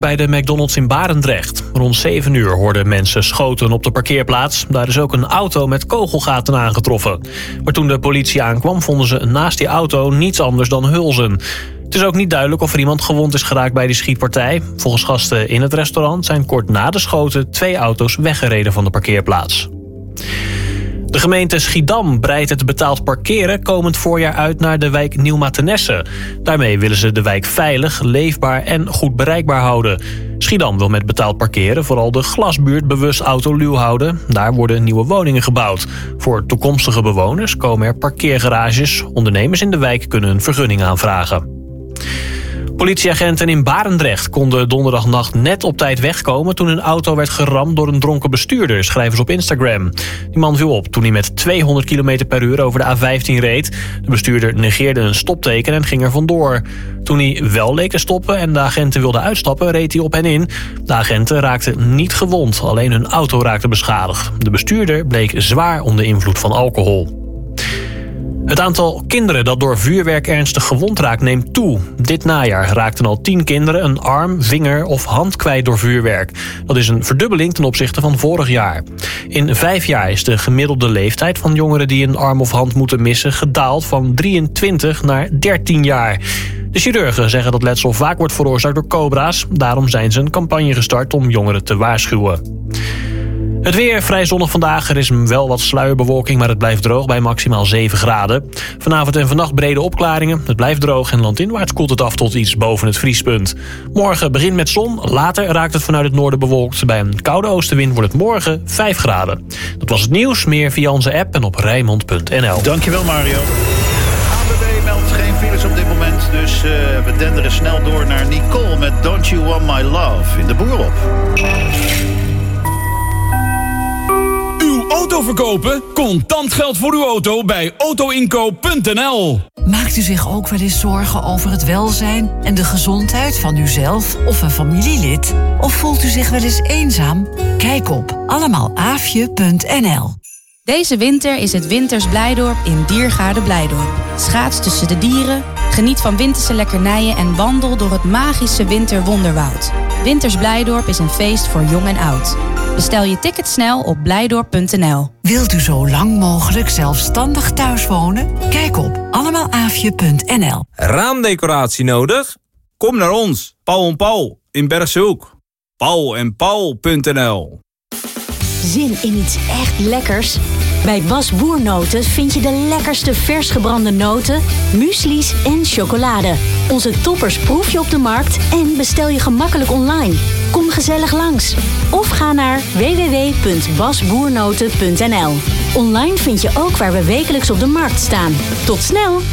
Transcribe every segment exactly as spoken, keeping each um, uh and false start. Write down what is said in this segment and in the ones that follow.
Bij de McDonald's in Barendrecht. Rond zeven uur hoorden mensen schoten op de parkeerplaats. Daar is ook een auto met kogelgaten aangetroffen. Maar toen de politie aankwam, vonden ze naast die auto niets anders dan hulzen. Het is ook niet duidelijk of er iemand gewond is geraakt bij die schietpartij. Volgens gasten in het restaurant zijn kort na de schoten twee auto's weggereden van de parkeerplaats. De gemeente Schiedam breidt het betaald parkeren komend voorjaar uit naar de wijk Nieuw-Mathenesse. Daarmee willen ze de wijk veilig, leefbaar en goed bereikbaar houden. Schiedam wil met betaald parkeren vooral de Glasbuurt bewust autoluw houden. Daar worden nieuwe woningen gebouwd. Voor toekomstige bewoners komen er parkeergarages. Ondernemers in de wijk kunnen een vergunning aanvragen. Politieagenten in Barendrecht konden donderdagnacht net op tijd wegkomen toen een auto werd geramd door een dronken bestuurder, schrijven ze op Instagram. Die man viel op toen hij met tweehonderd kilometer per uur over de A vijftien reed. De bestuurder negeerde een stopteken en ging er vandoor. Toen hij wel leek te stoppen en de agenten wilden uitstappen, reed hij op hen in. De agenten raakten niet gewond, alleen hun auto raakte beschadigd. De bestuurder bleek zwaar onder invloed van alcohol. Het aantal kinderen dat door vuurwerk ernstig gewond raakt neemt toe. Dit najaar raakten al tien kinderen een arm, vinger of hand kwijt door vuurwerk. Dat is een verdubbeling ten opzichte van vorig jaar. In vijf jaar is de gemiddelde leeftijd van jongeren die een arm of hand moeten missen gedaald van drieëntwintig naar dertien jaar. De chirurgen zeggen dat letsel vaak wordt veroorzaakt door cobra's. Daarom zijn ze een campagne gestart om jongeren te waarschuwen. Het weer vrij zonnig vandaag. Er is wel wat sluierbewolking, maar het blijft droog bij maximaal zeven graden. Vanavond en vannacht brede opklaringen. Het blijft droog en landinwaarts koelt het af tot iets boven het vriespunt. Morgen begint met zon, later raakt het vanuit het noorden bewolkt. Bij een koude oostenwind wordt het morgen vijf graden. Dat was het nieuws, meer via onze app en op Rijnmond punt n l. Dankjewel Mario. A B B meldt geen files op dit moment, dus uh, we denderen snel door naar Nicole met Don't You Want My Love in de Boerop. Auto verkopen? Contant geld voor uw auto bij autoinkoop punt n l. Maakt u zich ook wel eens zorgen over het welzijn en de gezondheid van uzelf of een familielid? Of voelt u zich wel eens eenzaam? Kijk op allemaal aafje punt n l. Deze winter is het Winters Blijdorp in Diergaarde Blijdorp. Schaats tussen de dieren, geniet van winterse lekkernijen en wandel door het magische winterwonderwoud. Winters Blijdorp is een feest voor jong en oud. Bestel je ticket snel op blijdorp punt n l. Wilt u zo lang mogelijk zelfstandig thuis wonen? Kijk op allemaal aafje punt n l. Raamdecoratie nodig? Kom naar ons, Paul en Paul in Bergse Hoek. paul en paul punt n l. Zin in iets echt lekkers? Bij Bas Boernoten vind je de lekkerste vers gebrande noten, muesli's en chocolade. Onze toppers proef je op de markt en bestel je gemakkelijk online. Kom gezellig langs. Of ga naar w w w punt bas boernoten punt n l. Online vind je ook waar we wekelijks op de markt staan. Tot snel!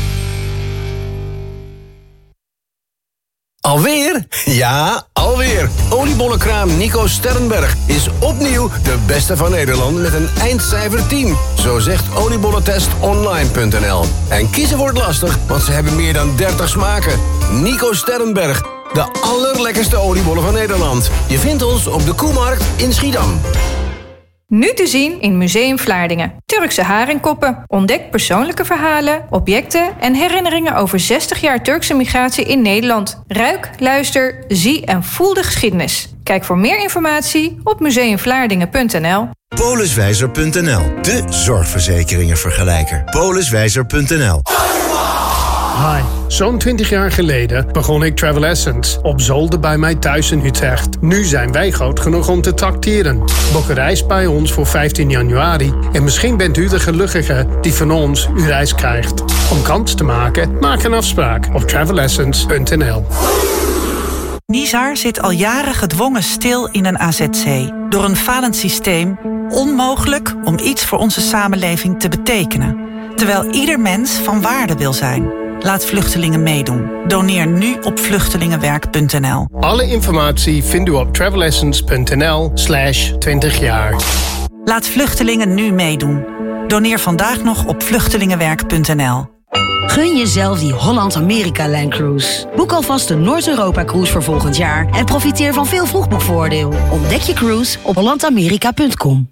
Alweer? Ja, alweer. Oliebollenkraam Nico Sterrenberg is opnieuw de beste van Nederland met een eindcijfer tien. Zo zegt oliebollentest online punt n l. En kiezen wordt lastig, want ze hebben meer dan dertig smaken. Nico Sterrenberg, de allerlekkerste oliebollen van Nederland. Je vindt ons op de Koemarkt in Schiedam. Nu te zien in Museum Vlaardingen. Turkse haringkoppen. Ontdek persoonlijke verhalen, objecten en herinneringen over zestig jaar Turkse migratie in Nederland. Ruik, luister, zie en voel de geschiedenis. Kijk voor meer informatie op museum vlaardingen punt n l. Poliswijzer punt n l, de zorgverzekeringenvergelijker. Poliswijzer punt n l. Hi, zo'n twintig jaar geleden begon ik Travel Essence op zolder bij mij thuis in Utrecht. Nu zijn wij groot genoeg om te trakteren. Boek een reis bij ons voor vijftien januari en misschien bent u de gelukkige die van ons uw reis krijgt. Om kans te maken, maak een afspraak op travel essence punt n l. Nizar zit al jaren gedwongen stil in een A Z C. Door een falend systeem onmogelijk om iets voor onze samenleving te betekenen. Terwijl ieder mens van waarde wil zijn. Laat vluchtelingen meedoen. Doneer nu op vluchtelingenwerk punt n l. Alle informatie vindt u op travel essence punt n l slash twintig jaar. Laat vluchtelingen nu meedoen. Doneer vandaag nog op vluchtelingenwerk punt n l. Gun jezelf die Holland-Amerika-Line-cruise. Boek alvast de Noord-Europa-cruise voor volgend jaar en profiteer van veel vroegboekvoordeel. Ontdek je cruise op holland amerika punt com.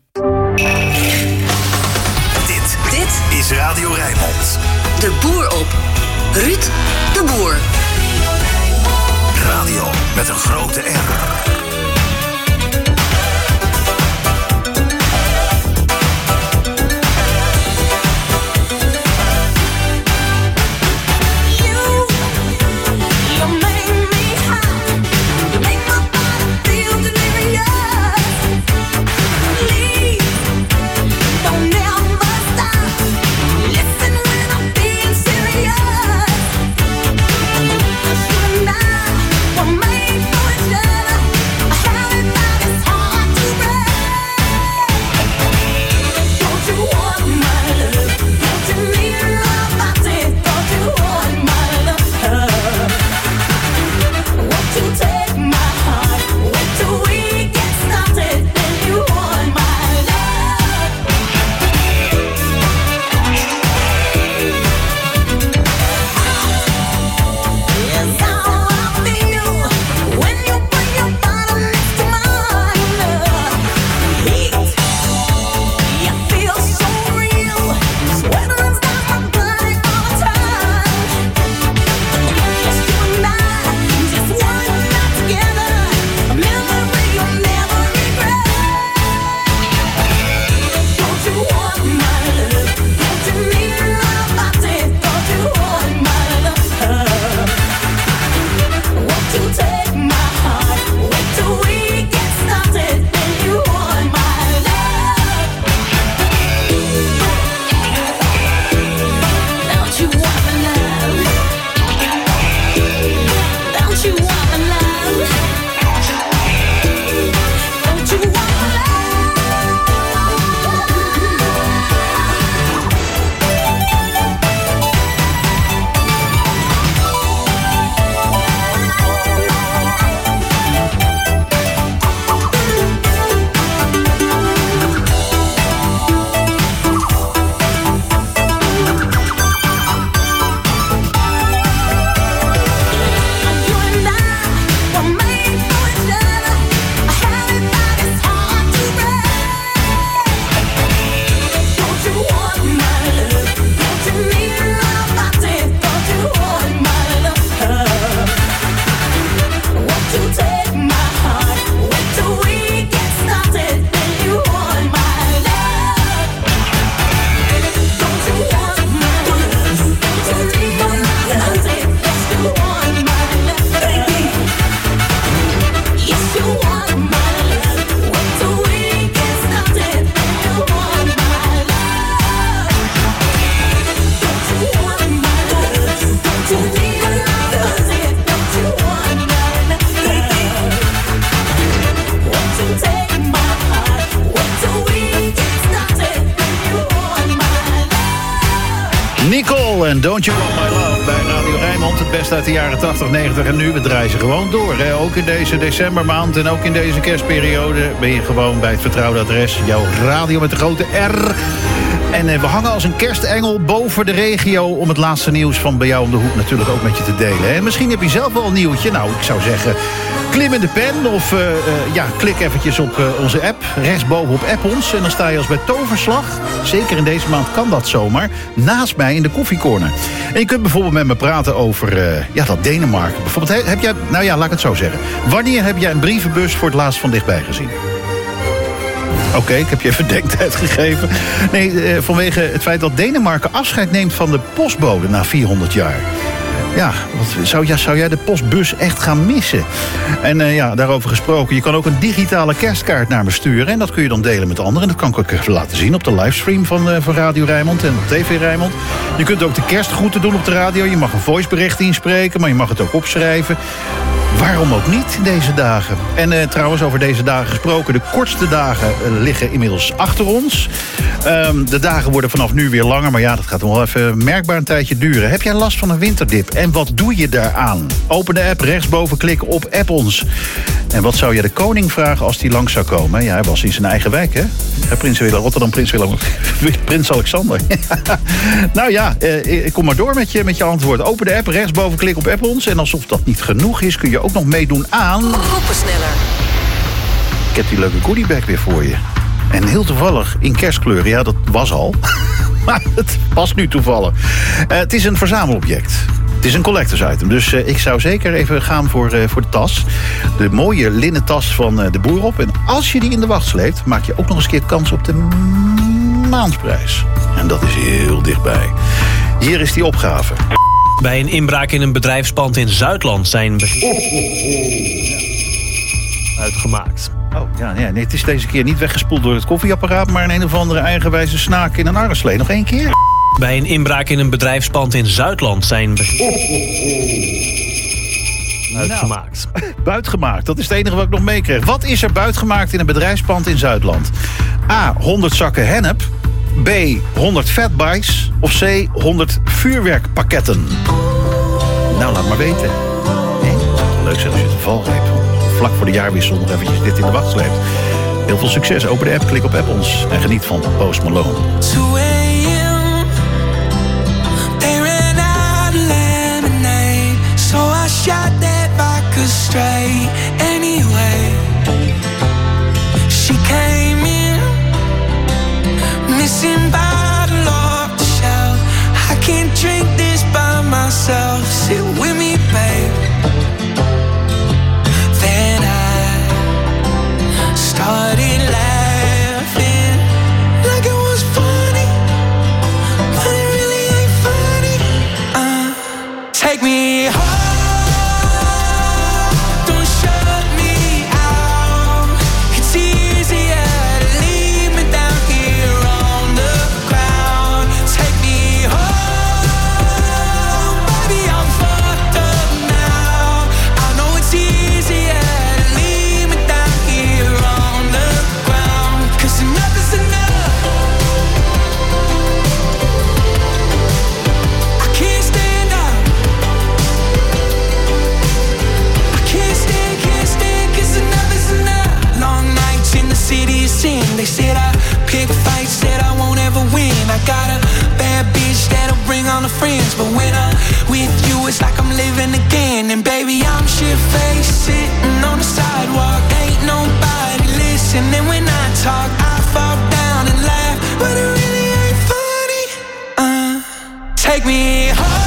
Dit, dit is Radio Rijnmond. De Boer op. Ruud de Boer. Radio met een grote R. Nicole en Don't You Want My Love bij Radio Rijnmond. Het beste uit de jaren tachtig, negentig en nu. We draaien ze gewoon door. Hè. Ook in deze decembermaand en ook in deze kerstperiode ben je gewoon bij het vertrouwde adres. Jouw radio met de grote R. En eh, we hangen als een kerstengel boven de regio om het laatste nieuws van bij jou om de hoek natuurlijk ook met je te delen. En misschien heb je zelf wel een nieuwtje. Nou, ik zou zeggen, klim in de pen of uh, uh, ja, klik eventjes op uh, onze app. Rechtsboven op App ons. En dan sta je als bij toverslag. Zeker in deze maand kan dat zomaar. Naast mij in de koffiecorner. En je kunt bijvoorbeeld met me praten over uh, ja, dat Denemarken. Bijvoorbeeld, heb jij, nou ja, laat ik het zo zeggen. Wanneer heb jij een brievenbus voor het laatst van dichtbij gezien? Oké, okay, ik heb je even denktijd gegeven. Nee, uh, vanwege het feit dat Denemarken afscheid neemt van de postbode na vierhonderd jaar. Ja, wat, zou, ja, zou jij de postbus echt gaan missen? En uh, ja, daarover gesproken, je kan ook een digitale kerstkaart naar me sturen. En dat kun je dan delen met anderen. En dat kan ik ook even laten zien op de livestream van, uh, van Radio Rijnmond en op T V Rijnmond. Je kunt ook de kerstgroeten doen op de radio. Je mag een voicebericht inspreken, maar je mag het ook opschrijven. Waarom ook niet in deze dagen? En uh, trouwens, over deze dagen gesproken, de kortste dagen uh, liggen inmiddels achter ons. Um, de dagen worden vanaf nu weer langer, maar ja, dat gaat nog wel even merkbaar een tijdje duren. Heb jij last van een winterdip? En wat doe je daaraan? Open de app, rechtsboven klikken op App ons. En wat zou je de koning vragen als die langs zou komen? Ja, hij was in zijn eigen wijk, hè? Prins Willem, Rotterdam, Prins Willem, Prins Alexander. Nou ja, uh, kom maar door met je, met je antwoord. Open de app, rechtsboven klikken op App ons. En alsof dat niet genoeg is, kun je ook nog meedoen aan... Groepensneller. Ik heb die leuke goodiebag weer voor je. En heel toevallig in kerstkleuren. Ja, dat was al. Maar het past nu toevallig. Uh, het is een verzamelobject. Het is een collectors item, dus uh, ik zou zeker even gaan voor, uh, voor de tas. De mooie linnen tas van uh, de boer op. En als je die in de wacht sleept, maak je ook nog eens een keer kans op de maandprijs. En dat is heel dichtbij. Hier is die opgave. Bij een inbraak in een bedrijfspand in Zuidland zijn... Be- oh, oh, oh. uitgemaakt. Oh, ja, nee, nee, het is deze keer niet weggespoeld door het koffieapparaat... maar een een of andere eigenwijze snaak in een arreslee. Nog één keer? Bij een inbraak in een bedrijfspand in Zuidland zijn... Be- oh, oh, oh. uitgemaakt. Nou, buitgemaakt, dat is het enige wat ik nog meekreeg. Wat is er buitgemaakt in een bedrijfspand in Zuidland? A, honderd zakken hennep. B, honderd fatbikes. Of C, honderd vuurwerkpakketten. Nou, laat maar weten. Nee, het zou toch leuk zijn als je het een valreep... vlak voor de jaarwissel nog eventjes dit in de wacht sleept. Heel veel succes. Open de app, klik op app ons en geniet van Post Malone. Shot that vodka straight anyway. She came in, missing bottle off the shelf. I can't drink this by myself. Sit with me, babe. Then I started laughing like it was funny, but it really ain't funny. Uh, take me home. They said I pick fights, said I won't ever win. I got a bad bitch that'll bring on the friends, but when I'm with you, it's like I'm living again. And baby, I'm shit-faced, sitting on the sidewalk. Ain't nobody listening when I talk. I fall down and laugh, but it really ain't funny. Uh, take me home.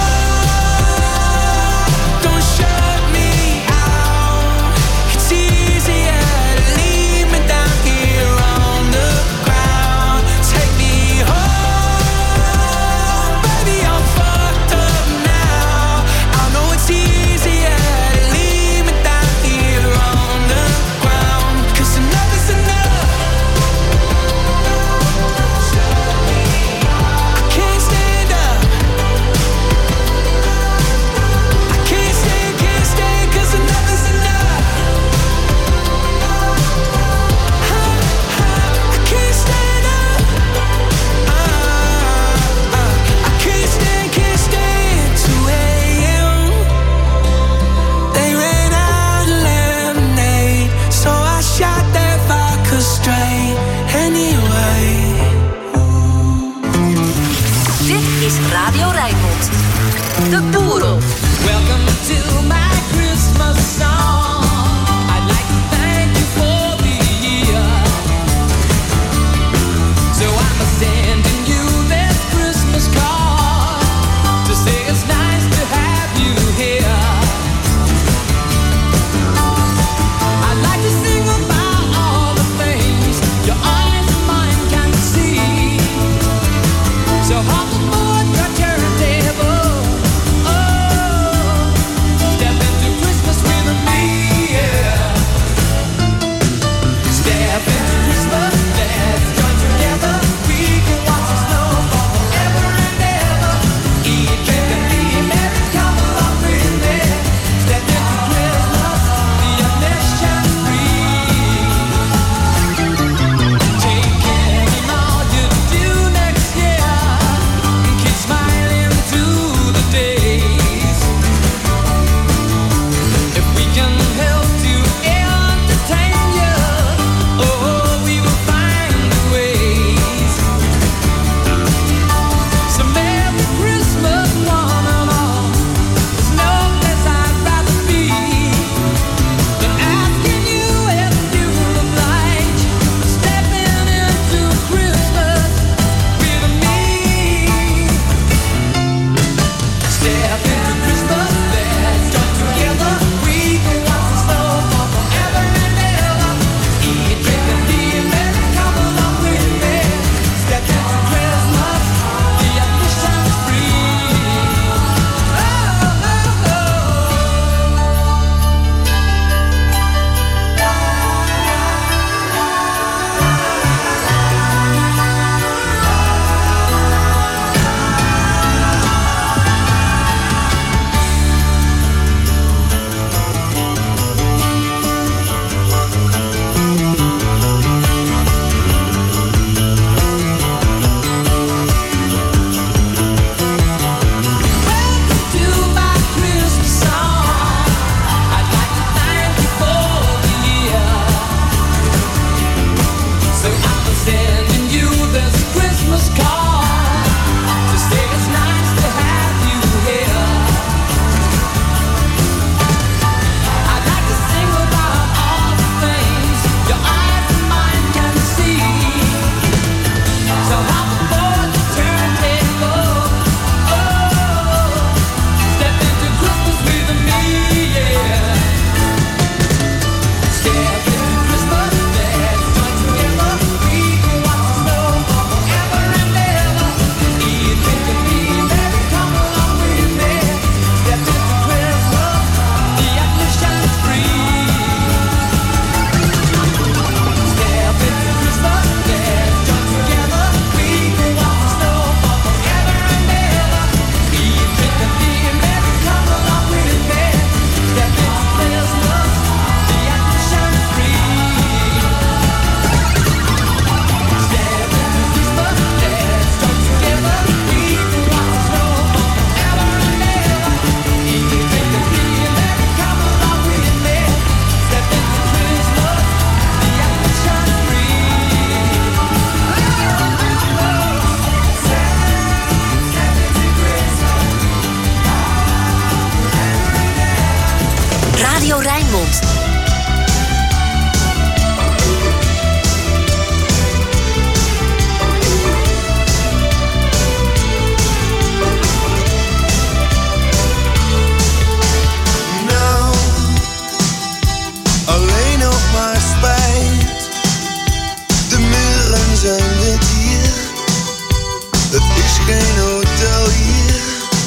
geen hotel hier.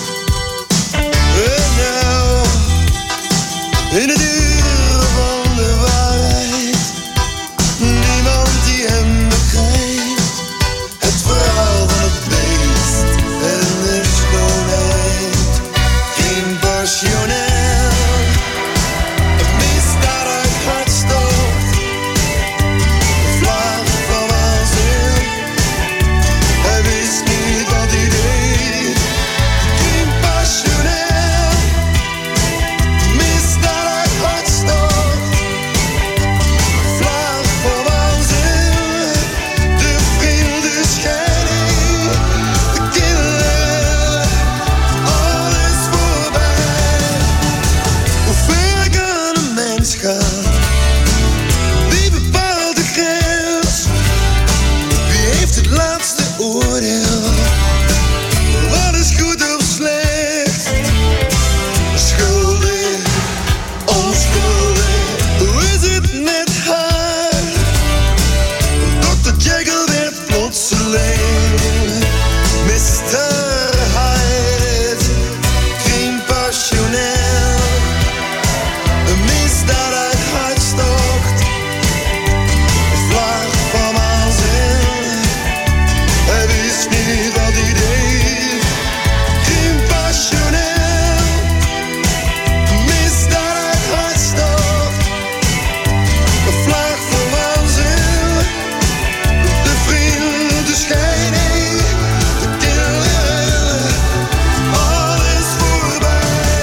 En nou, in het uur van de waarheid, niemand die hem begrijpt. Het verhaal van het beest en de schoonheid. Geen passioneel, het misdaad uit hartstocht. De vlaag van waanzin, hij wist niet wat hij deed. Geen passioneel, misdaad uit hartstocht. De vlaag van waanzin, de vrienden scheiding, de kinderen, alles voorbij. Hoe ver kan een mens gaan? Wie bepaalt de grens? Wie heeft het laatste oordeel? Wat is goed of slecht? Schuldig, onschuldig, hoe is het met haar? dokter Jekyll werd plotseling mister Hyde. Geen passioneel, een misdaad uit hartstocht. Een vlaag van waanzin, hij wist niet wat hij deed. Geen passioneel, misdaad uit hartstocht. Een vlaag van waanzin, de vrienden, de scheiding, de kinderen, alles voorbij.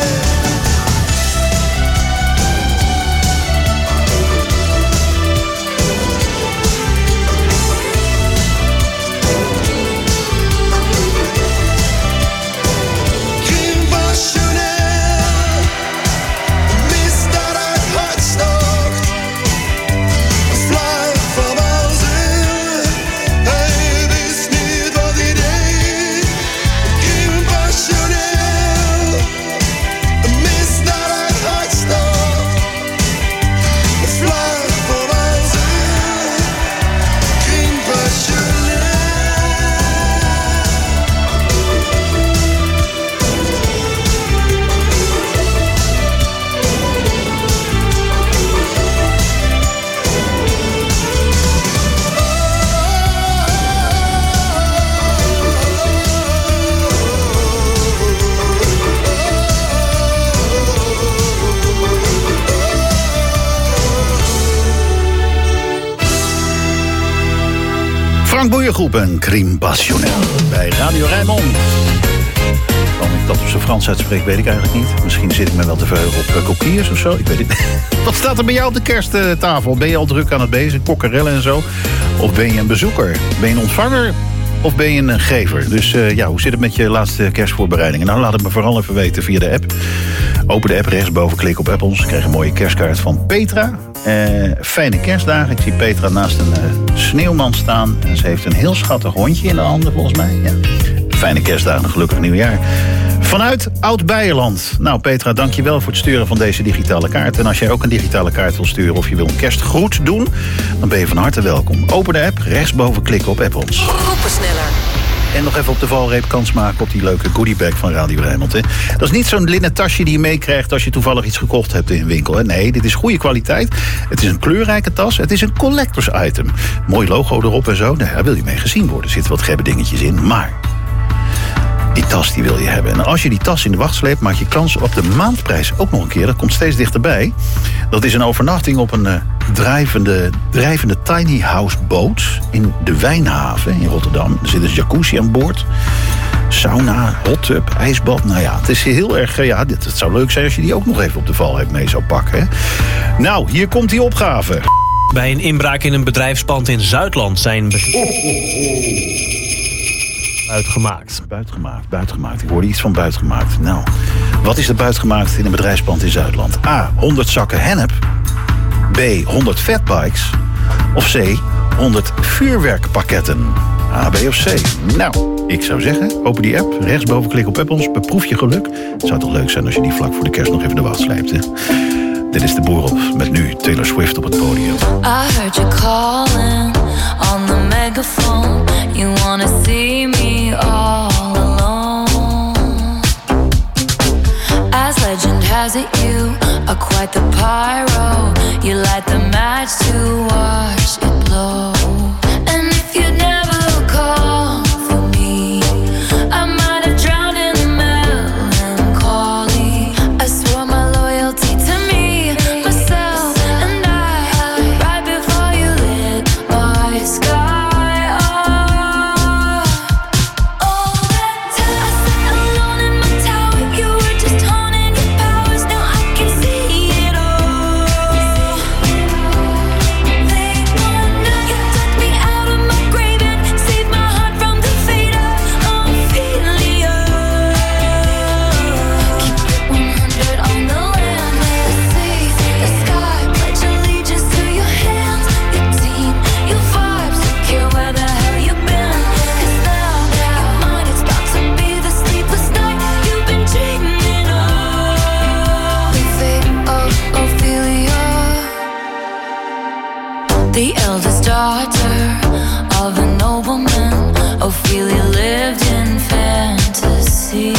Geen passioneel, misdaad uit hartstocht. Een vlaag van waanzin, hij wist niet wat hij deed. Geen passioneel, misdaad uit hartstocht. Een vlaag van waanzin, geen passioneel. Frank Boeiergroep en Crime Passionnel bij Radio Rijnmond. Waarom ik dat op zijn Frans uitspreek, weet ik eigenlijk niet. Misschien zit ik me wel te verheugen op uh, coquilles of zo. Ik weet het niet. Wat staat er bij jou op de kersttafel? Ben je al druk aan het bezig, kokkerellen en zo? Of ben je een bezoeker? Ben je een ontvanger? Of ben je een gever? Dus uh, ja, hoe zit het met je laatste kerstvoorbereidingen? Nou, laat het me vooral even weten via de app. Open de app, rechtsboven, klik op Apples. Ik krijg een mooie kerstkaart van Petra. Uh, fijne kerstdagen. Ik zie Petra naast een uh, sneeuwman staan. En ze heeft een heel schattig hondje in de handen, volgens mij. Ja. Fijne kerstdagen, een gelukkig nieuwjaar. Vanuit Oud-Beierland. Nou, Petra, dank je wel voor het sturen van deze digitale kaart. En als jij ook een digitale kaart wil sturen of je wil een kerstgroet doen, dan ben je van harte welkom. Open de app, rechtsboven klikken op Apples. Groepen sneller. En nog even op de valreep kans maken op die leuke goodiebag van Radio Rijnmond. Hè. Dat is niet zo'n linnen tasje die je meekrijgt als je toevallig iets gekocht hebt in een winkel. Hè. Nee, dit is goede kwaliteit. Het is een kleurrijke tas. Het is een collectors item. Mooi logo erop en zo. Nou, daar wil je mee gezien worden. Er zitten wat gebbe dingetjes in, maar die tas die wil je hebben. En als je die tas in de wacht sleept, maak je kans op de maandprijs ook nog een keer. Dat komt steeds dichterbij. Dat is een overnachting op een uh, drijvende, drijvende tiny house boot in de Wijnhaven in Rotterdam. Er zit een jacuzzi aan boord. Sauna, hot tub, ijsbad. Nou ja, het is heel erg. Ja, dit, het zou leuk zijn als je die ook nog even op de valreep mee zou pakken. Hè? Nou, hier komt die opgave. Bij een inbraak in een bedrijfspand in Zuidland zijn buitgemaakt. Buitgemaakt, buitgemaakt. Ik hoorde iets van buitgemaakt. Nou, wat is er buitgemaakt in een bedrijfspand in Zuidland? A, honderd zakken hennep. B, honderd fatbikes. Of C, honderd vuurwerkpakketten. A, B of C? Nou, ik zou zeggen, open die app, rechtsboven klik op Apples, beproef je geluk. Het zou toch leuk zijn als je die vlak voor de kerst nog even de wacht sleept, hè? Dit is de Boer op, met nu Taylor Swift op het podium. I heard you calling on the megaphone. You wanna see me all closet, you are quite the pyro. You light the match to watch it blow. And if you'd never call for me, I might have drowned in the melancholy. I swore my loyalty to me, myself, and I, right before you lit my sky. The eldest daughter of a nobleman, Ophelia lived in fantasy.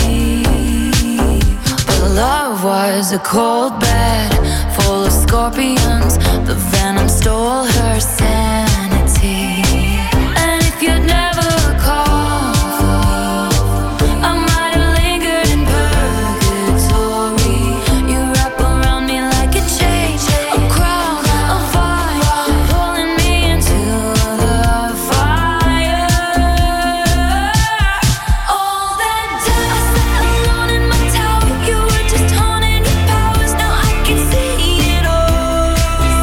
But love was a cold bed full of scorpions. The venom stole her sanity. And if you'd never called for me, I might have lingered in purgatory. You wrap around me like a chain, a crown, a vine, pulling me into the fire. All that time I sat alone in my tower, you were just haunting your powers. Now I can see it all.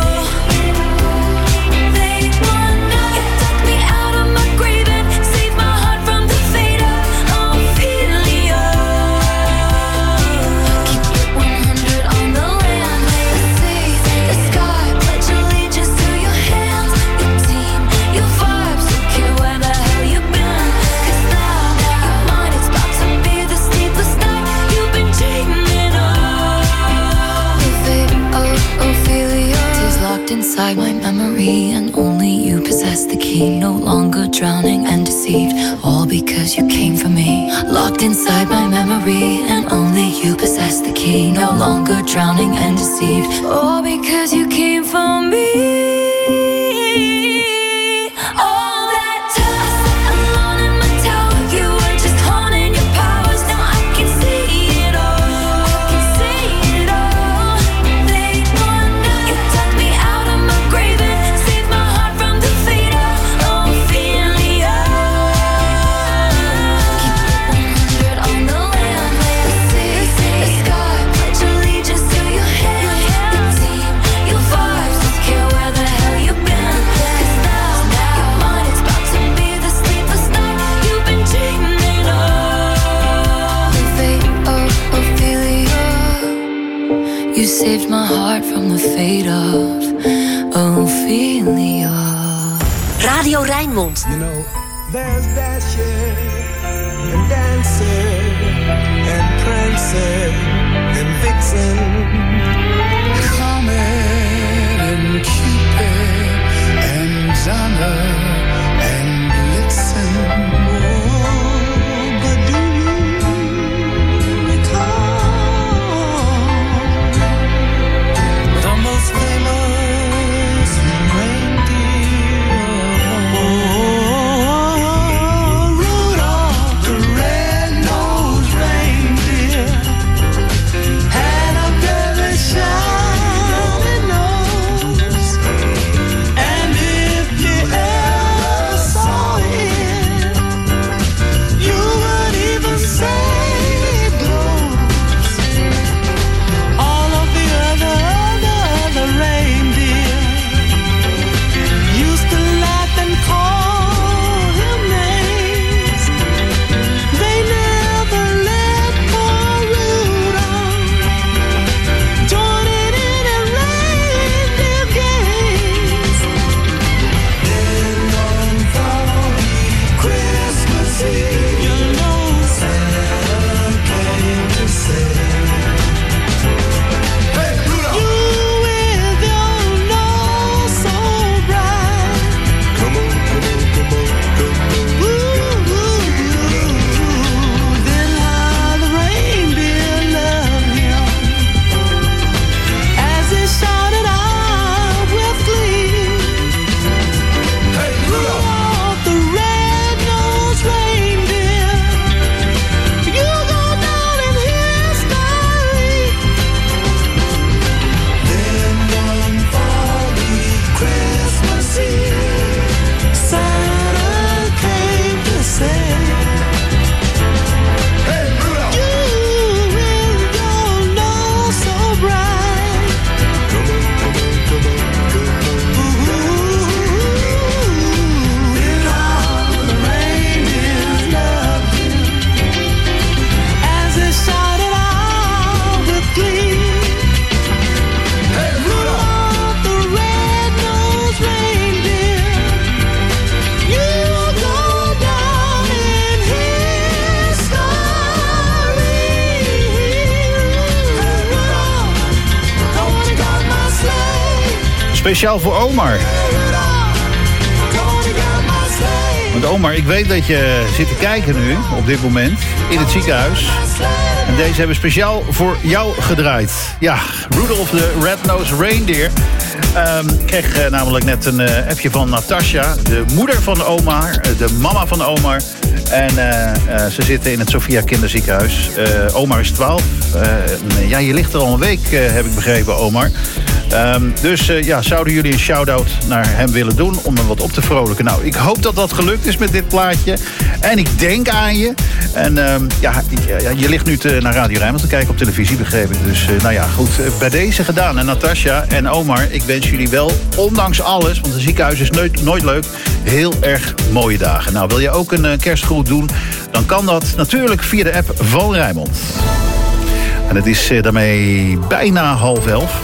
Late one night, you took me out of my grave and saved my heart from the fate of Ophelia. Keep it one hundred on the land, the sea, the sky. Pledge allegiance to your hands, your team, your vibes. Don't care where the hell you've been, 'cause now you're mine. It's about to be the sleepless night you've been dreaming of. The fate of Ophelia is locked inside my memory, and only you possess the key. No longer drowning and deceived, all because you came for me. Locked inside my memory, and only you possess the key. No longer drowning and deceived, all because you came for me. All that time I sat alone in my tower, you were just haunting your powers. Now I can see it all. I can see it all. Late one night, you took me out of my grave and saved my heart from the fate of Ophelia. Keep it one hundred on the land, the sea, the sky. Pledge allegiance to your hands, your team, your vibes. Don't care where the hell you've been, 'cause now you're mine. It's about to be the sleepless night you've been dreaming of. The fate of Ophelia. You saved my heart from the fate of Ophelia. Radio Rijnmond. You know, there's Dasher and Dancer and Prancer and Vixen, Comet and Cupid and Donner and Blitzen. Oh, but do you recall the most famous reindeer? Oh, Rudolph the red-nosed reindeer had a very shiny nose. Speciaal voor Omar. Want Omar, ik weet dat je zit te kijken nu, op dit moment, in het ziekenhuis. En deze hebben we speciaal voor jou gedraaid. Ja, Rudolph the Red-Nosed Reindeer. Um, ik kreeg uh, namelijk net een uh, appje van Natasja, de moeder van Omar, uh, de mama van Omar. En uh, uh, ze zitten in het Sophia Kinderziekenhuis. Uh, Omar is twaalf. Uh, ja, je ligt er al een week, uh, heb ik begrepen, Omar. Um, dus uh, ja, zouden jullie een shout-out naar hem willen doen om hem wat op te vrolijken? Nou, ik hoop dat dat gelukt is met dit plaatje. En ik denk aan je. En um, ja, ja, je ligt nu te, naar Radio Rijnmond te kijken op televisie, begreep ik. Dus uh, nou ja, goed, uh, bij deze gedaan. En Natasja en Omar, ik wens jullie wel, ondanks alles, want een ziekenhuis is nooit, nooit leuk, heel erg mooie dagen. Nou, wil je ook een uh, kerstgroet doen, dan kan dat natuurlijk via de app van Rijnmond. En het is uh, daarmee bijna half elf.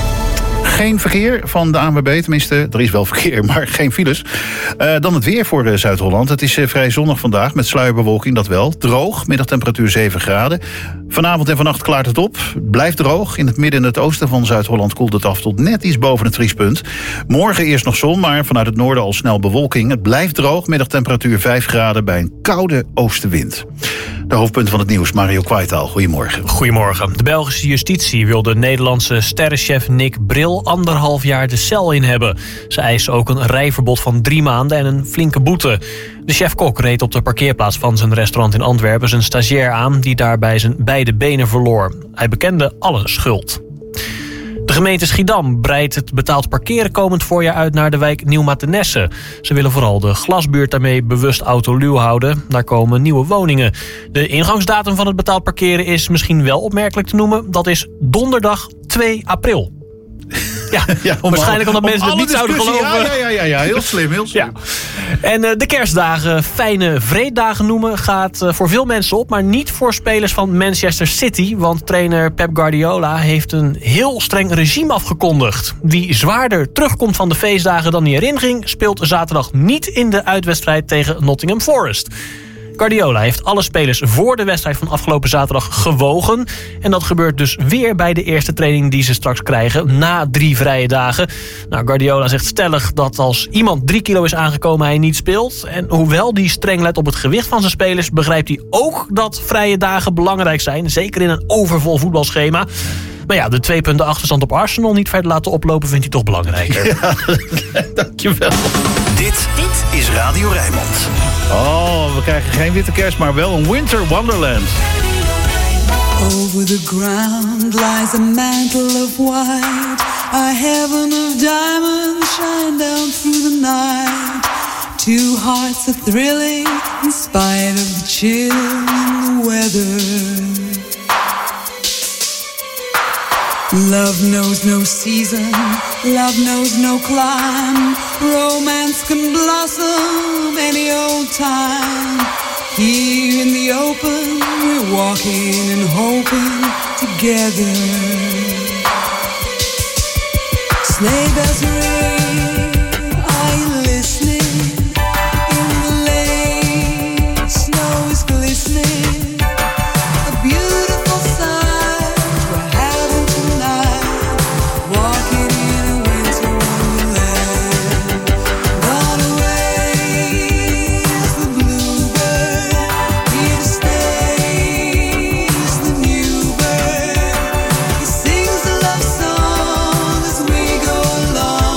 Geen verkeer van de A N W B, tenminste, er is wel verkeer, maar geen files. Uh, dan het weer voor uh, Zuid-Holland. Het is uh, vrij zonnig vandaag, met sluierbewolking, dat wel. Droog, middagtemperatuur zeven graden. Vanavond en vannacht klaart het op. Blijft droog. In het midden en het oosten van Zuid-Holland koelt het af tot net iets boven het vriespunt. Morgen eerst nog zon, maar vanuit het noorden al snel bewolking. Het blijft droog, middagtemperatuur vijf graden bij een koude oostenwind. De hoofdpunten van het nieuws, Mario Kwaitaal. Goedemorgen. Goedemorgen. De Belgische justitie wil de Nederlandse sterrenchef Nick Bril anderhalf jaar de cel in hebben. Ze eisen ook een rijverbod van drie maanden en een flinke boete. De chef-kok reed op de parkeerplaats van zijn restaurant in Antwerpen zijn stagiair aan die daarbij zijn beide benen verloor. Hij bekende alle schuld. De gemeente Schiedam breidt het betaald parkeren komend voorjaar uit naar de wijk Nieuw-Mathenesse. Ze willen vooral de Glasbuurt daarmee bewust autoluw houden. Daar komen nieuwe woningen. De ingangsdatum van het betaald parkeren is misschien wel opmerkelijk te noemen. Dat is donderdag twee april. Ja, ja waarschijnlijk omdat mensen het niet zouden geloven. Ja, ja, ja, ja, heel slim, heel slim. Ja. En uh, de kerstdagen fijne vreeddagen noemen gaat uh, voor veel mensen op, maar niet voor spelers van Manchester City. Want trainer Pep Guardiola heeft een heel streng regime afgekondigd. Wie zwaarder terugkomt van de feestdagen dan hij erin ging, speelt zaterdag niet in de uitwedstrijd tegen Nottingham Forest. Guardiola heeft alle spelers voor de wedstrijd van afgelopen zaterdag gewogen. En dat gebeurt dus weer bij de eerste training die ze straks krijgen na drie vrije dagen. Nou, Guardiola zegt stellig dat als iemand drie kilo is aangekomen hij niet speelt. En hoewel hij streng let op het gewicht van zijn spelers, begrijpt hij ook dat vrije dagen belangrijk zijn. Zeker in een overvol voetbalschema. Maar ja, de twee punten achterstand op Arsenal niet verder laten oplopen vindt hij toch belangrijker. Ja, dankjewel. Dit, dit is Radio Rijnmond. Oh, we krijgen geen witte kerst, maar wel een winter wonderland. Over the ground lies a mantle of white. A heaven of diamonds shine down through the night. Two hearts are thrilling in spite of the chill in the weather. Love knows no season, love knows no clime. Romance can blossom any old time. Here in the open, we're walking and hoping together. Sleigh bells ring, are you listening? In the lane, snow is glistening. A beautiful sight we're having tonight. Walking in a winter wonderland. Gone away is the bluebird. Here to stay is the new bird. He sings a love song as we go along.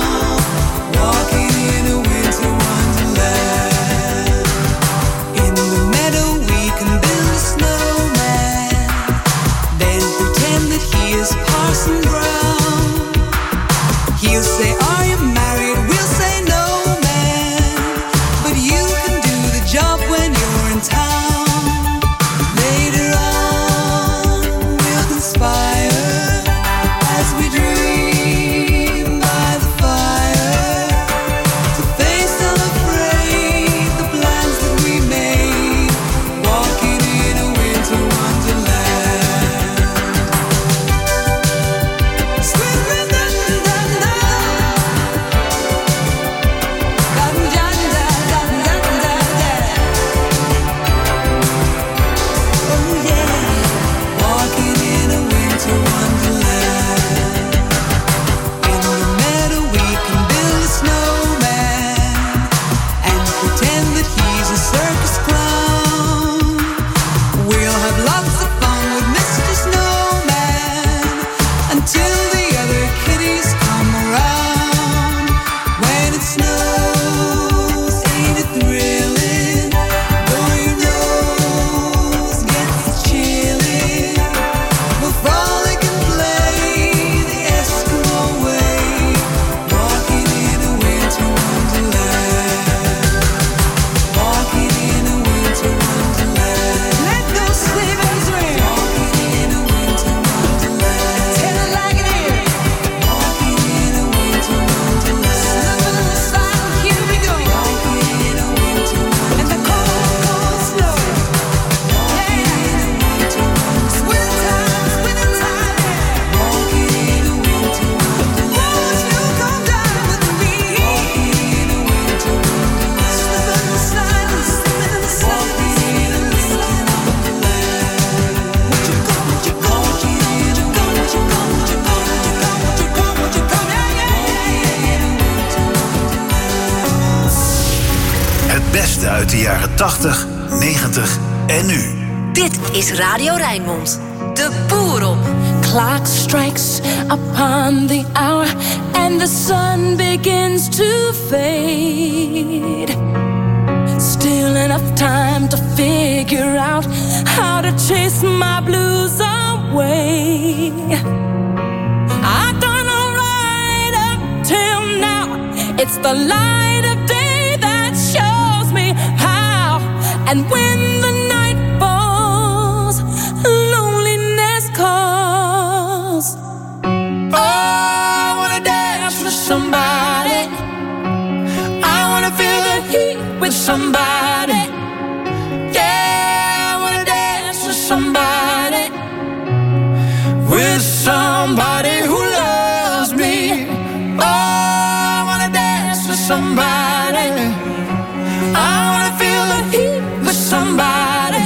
beste uit de jaren tachtig, negentig en nu. Dit is Radio Rijnmond. De boer op. Clock strikes upon the hour and the sun begins to fade. Still enough time to figure out how to chase my blues away. I've done alright up till now. It's the light of day that shows me how. And when the night falls, loneliness calls. Oh, I wanna dance with somebody. I wanna feel the heat with somebody. Yeah, I wanna dance with somebody. With somebody who loves me. Oh, I wanna dance with somebody. I wanna feel the heat with somebody.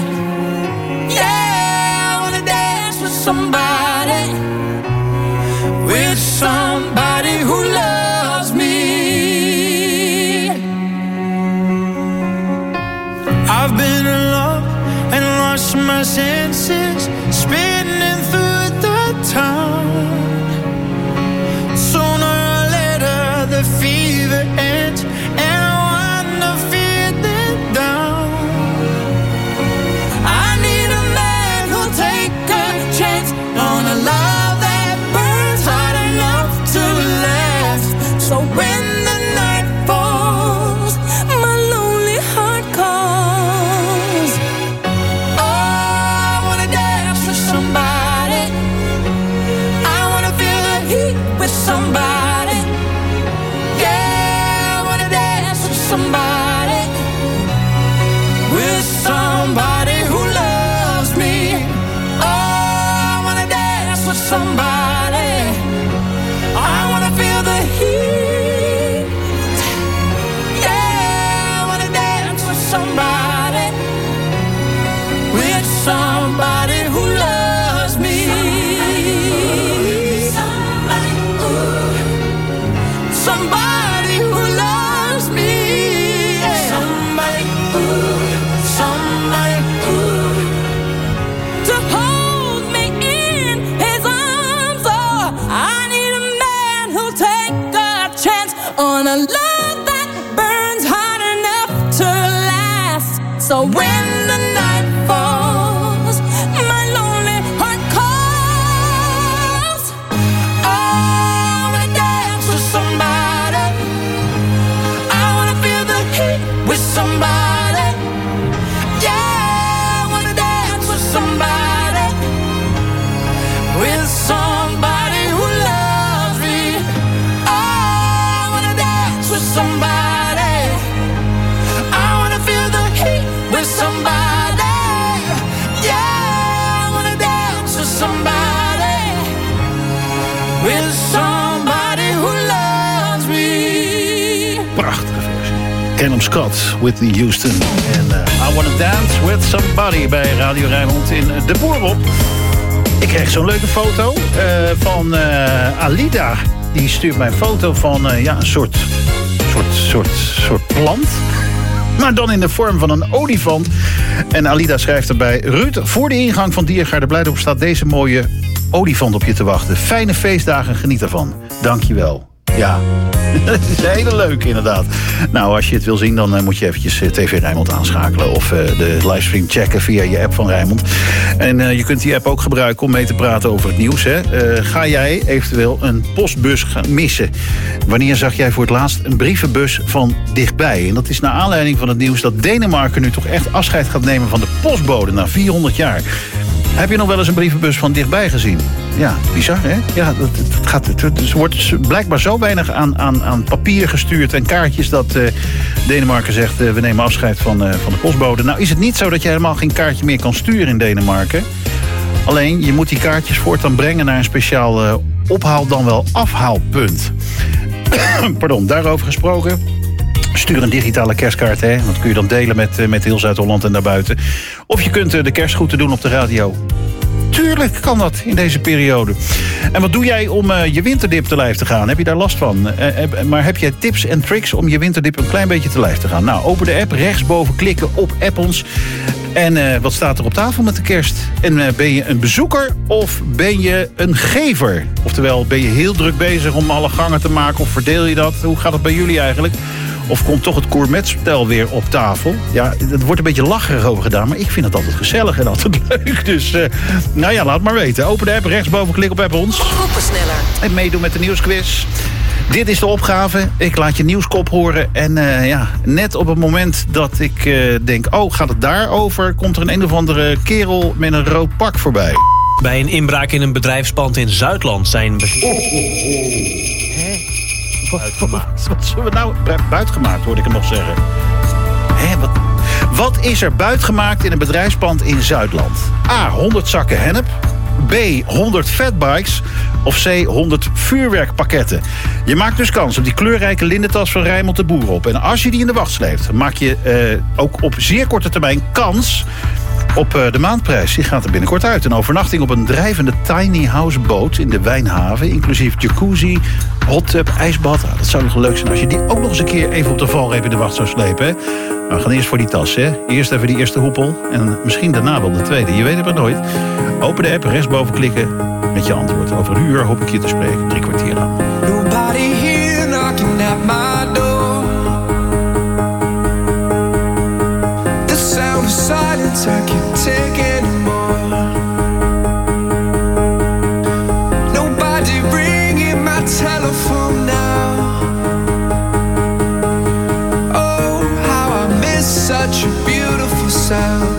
Yeah, I wanna dance with somebody. With somebody who loves me. I've been in love and lost my senses, spinning through the town. Sooner or later the fever ends and I wanna feel it down. I need a man who'll take a chance on a love that burns hot enough to last. So when the night falls, my lonely heart calls. Oh, I wanna dance with somebody. I wanna feel the heat with somebody. Yeah, I wanna dance with somebody. With somebody who loves me. Oh, I wanna dance with somebody. I wanna feel the heat. Yeah, I wanna dance with somebody. With somebody who loves me. Somebody, somebody who loves me. Somebody, somebody to hold me in his arms. Oh, I need a man who'll take a chance on a love that burns hot enough to last. So when the night falls, my lonely heart calls. I wanna dance with somebody. I wanna feel the heat with somebody. Yeah, I wanna dance with somebody. With somebody who loves me. Oh, I wanna dance with somebody. I wanna feel the heat with somebody. Yeah, I wanna dance with somebody. With somebody who loves me. Prachtige versie. Callum Scott, Whitney Houston. En uh, I Wanna Dance With Somebody bij Radio Rijnmond in De Boer op. Ik kreeg zo'n leuke foto uh, van uh, Alida. Die stuurt mij een foto van uh, ja, een soort, soort, soort, soort plant. Maar dan in de vorm van een olifant. En Alida schrijft erbij: Ruud, voor de ingang van Diergaarde Blijdorp staat deze mooie olifant op je te wachten. Fijne feestdagen, geniet ervan. Dank je wel. Ja, dat is een hele leuke inderdaad. Nou, als je het wil zien, dan uh, moet je eventjes uh, T V Rijnmond aanschakelen. Of uh, de livestream checken via je app van Rijnmond. En uh, je kunt die app ook gebruiken om mee te praten over het nieuws. Hè. Uh, ga jij eventueel een postbus gaan missen? Wanneer zag jij voor het laatst een brievenbus van dichtbij? En dat is naar aanleiding van het nieuws dat Denemarken nu toch echt afscheid gaat nemen van de postbode na vierhonderd jaar. Heb je nog wel eens een brievenbus van dichtbij gezien? Ja, bizar, hè? Ja, dat, dat gaat, het, het wordt blijkbaar zo weinig aan, aan, aan papier gestuurd en kaartjes dat uh, Denemarken zegt, uh, we nemen afscheid van, uh, van de postbode. Nou is het niet zo dat je helemaal geen kaartje meer kan sturen in Denemarken. Alleen, je moet die kaartjes voortaan brengen naar een speciaal uh, ophaal dan wel afhaalpunt. Pardon, daarover gesproken. Stuur een digitale kerstkaart, hè? Dat kun je dan delen met, met heel Zuid-Holland en daarbuiten. Of je kunt de kerstgroeten doen op de radio. Tuurlijk kan dat in deze periode. En wat doe jij om uh, je winterdip te lijf te gaan? Heb je daar last van? Uh, uh, maar heb jij tips en tricks om je winterdip een klein beetje te lijf te gaan? Nou, open de app, rechtsboven klikken op App ons. En uh, wat staat er op tafel met de kerst? En uh, ben je een bezoeker of ben je een gever? Oftewel, ben je heel druk bezig om alle gangen te maken of verdeel je dat? Hoe gaat het bij jullie eigenlijk? Of komt toch het gourmetspel weer op tafel? Ja, er wordt een beetje lacherig over gedaan, maar ik vind het altijd gezellig en altijd leuk. Dus, uh, nou ja, laat maar weten. Open de app, rechtsboven, klik op App ons. Groepensneller. En meedoen met de nieuwsquiz. Dit is de opgave. Ik laat je nieuwskop horen. En uh, ja, net op het moment dat ik uh, denk, oh, gaat het daarover? Komt er een een of andere kerel met een rood pak voorbij. Bij een inbraak in een bedrijfspand in Zuidland zijn... Be- oh, oh, oh. Buitgemaakt. Wat zullen we nou... Buitgemaakt, hoorde ik hem nog zeggen. Hé, wat... Wat is er buitgemaakt in een bedrijfspand in Zuidland? A, honderd zakken hennep. B, honderd fatbikes. Of C, honderd vuurwerkpakketten. Je maakt dus kans op die kleurrijke lindentas van Rijnmond de Boer op. En als je die in de wacht sleept, maak je uh, ook op zeer korte termijn kans op uh, de maandprijs. Die gaat er binnenkort uit. Een overnachting op een drijvende tiny house boot in de Wijnhaven. Inclusief jacuzzi, hot tub, ijsbad. Nou, dat zou nog leuk zijn als je die ook nog eens een keer even op de valreep in de wacht zou slepen. Hè? Nou, we gaan eerst voor die tas. Hè? Eerst even die eerste hoepel. En misschien daarna wel de tweede. Je weet het maar nooit. Open de app, rechtsboven klikken met je antwoord. Over een uur hoop ik je te spreken. Drie kwartier lang. Nobody here knocking at my door. The sound of silence I can't take anymore. Nobody ringing my telephone now. Oh, how I miss such a beautiful sound.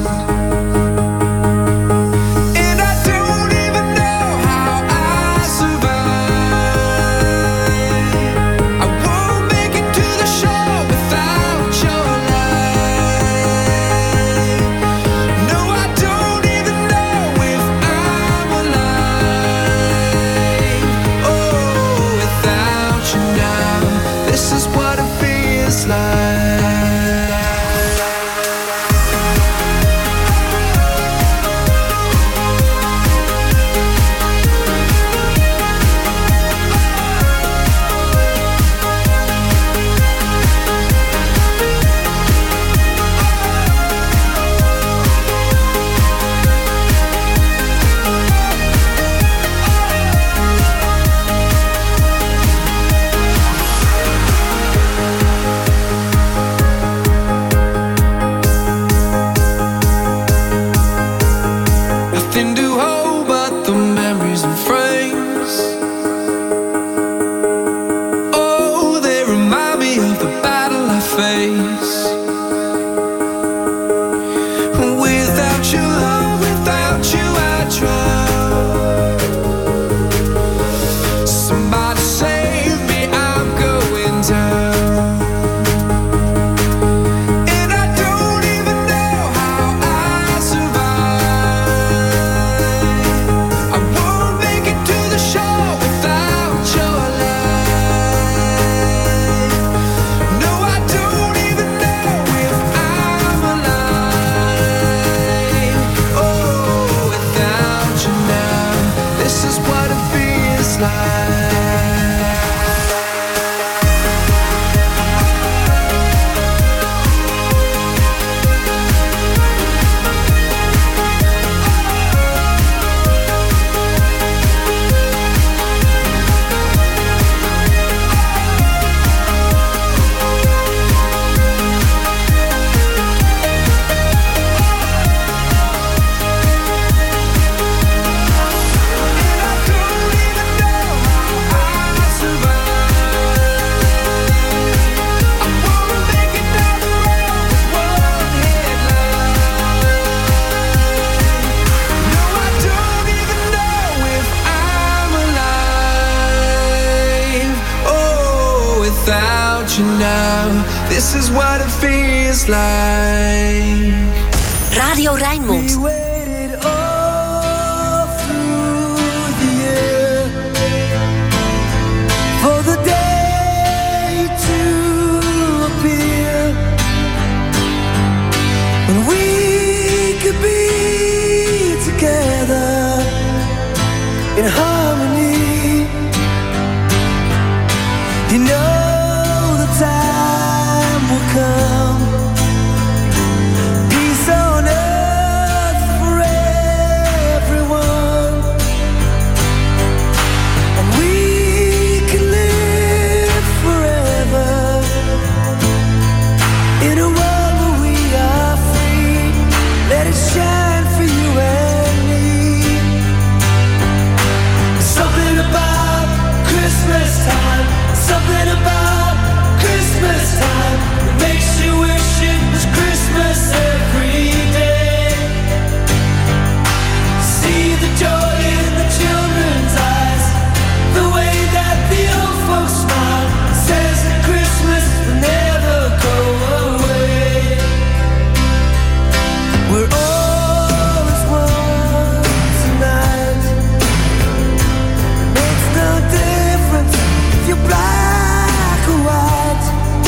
This is what it feels like. Radio Rijnmond. We waited all through the year for the day to appear when we could be together in harmony. You know the time will come, peace on earth for everyone, and we can live forever in a world where we are free. Let it shine for you and me. Something about Christmas time, something about Christmas time that makes you wish it was Christmas every day. See the joy in the children's eyes, the way that the old folks smile, says that Christmas will never go away. We're all as one tonight. Makes no difference if you're black or white,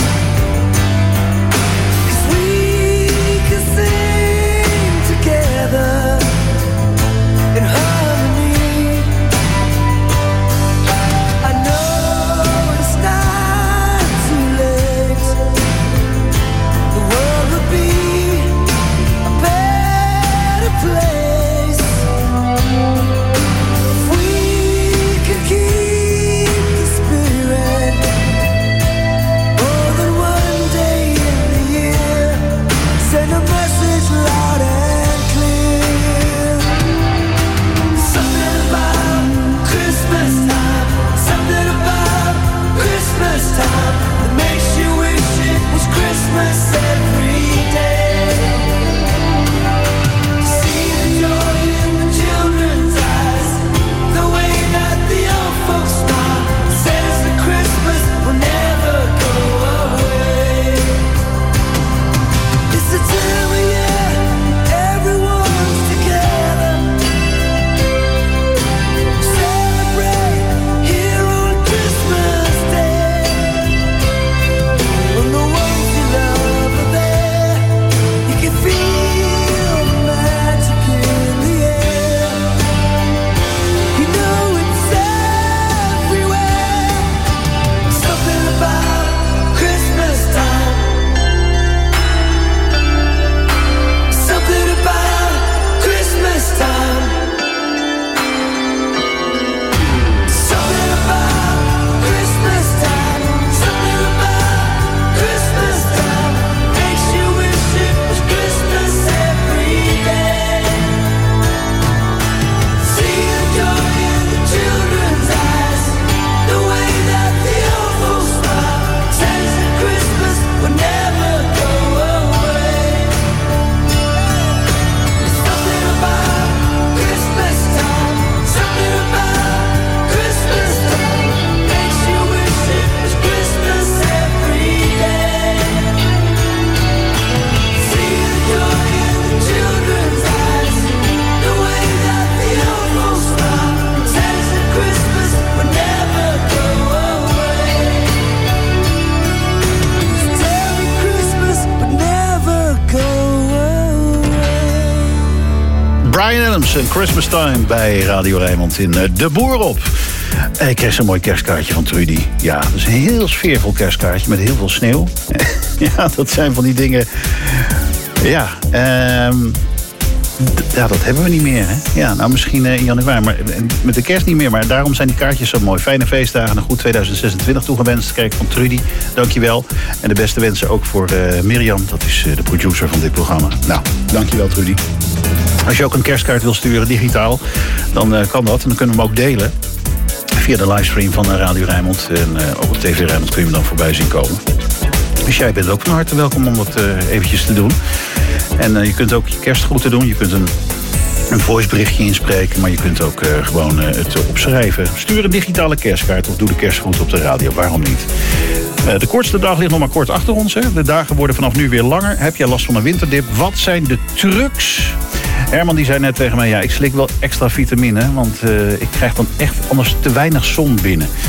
'cause we can sing together in harmony. I know it's not too late. The world would be a better place if we could keep the spirit more than one day in the year. Send a message loud and clear. Something about Christmas time, something about Christmas time that makes you wish it was Christmas every day. See the joy in the children's eyes, the way that the old folks smile, says that Christmas will never go away. It's the time of year everyone's together. Celebrate here on Christmas Day. When the ones you love are there, you can feel the magic in the air. You know it's everywhere. Something about Christmas time. Something about Christmas time. Something about Christmas time. Something about Christmas time makes you wish it was Christmas every day. See the joy in the children's eyes, the way that the old folks smile, says that Christmas will never go away. Something about Christmas time, something about Christmas time makes you wish it was Christmas every day. See the joy in the children's eyes, the way that the old folks smile, says that Christmas will never go away. Merry Christmas would never go away. Bryan Adams en Christmas Time bij Radio Rijnmond in eh, De Boer op. En ik kreeg zo'n mooi kerstkaartje van Trudy. Ja, dat is een heel sfeervol kerstkaartje met heel veel sneeuw. Ja, dat zijn van die dingen. Ja, ehm, d- ja, dat hebben we niet meer. Hè? Ja, nou misschien eh, in januari, maar eh, met de kerst niet meer. Maar daarom zijn die kaartjes zo mooi. Fijne feestdagen en een goed tweeduizend zesentwintig toegewenst. Kreeg ik van Trudy. Dankjewel. En de beste wensen ook voor eh, Mirjam. Dat is eh, de producer van dit programma. Nou, dankjewel Trudy. Als je ook een kerstkaart wil sturen digitaal, dan uh, kan dat. En dan kunnen we hem ook delen via de livestream van Radio Rijnmond. En uh, ook op T V Rijnmond kun je hem dan voorbij zien komen. Dus jij bent ook van harte welkom om dat uh, eventjes te doen. En uh, je kunt ook je kerstgroeten doen. Je kunt een, een voiceberichtje inspreken, maar je kunt ook uh, gewoon uh, het opschrijven. Stuur een digitale kerstkaart of doe de kerstgroet op de radio. Waarom niet? Uh, de kortste dag ligt nog maar kort achter ons. Hè. De dagen worden vanaf nu weer langer. Heb jij last van een winterdip? Wat zijn de trucs? Herman die zei net tegen mij, ja, ik slik wel extra vitamine, want uh, ik krijg dan echt anders te weinig zon binnen.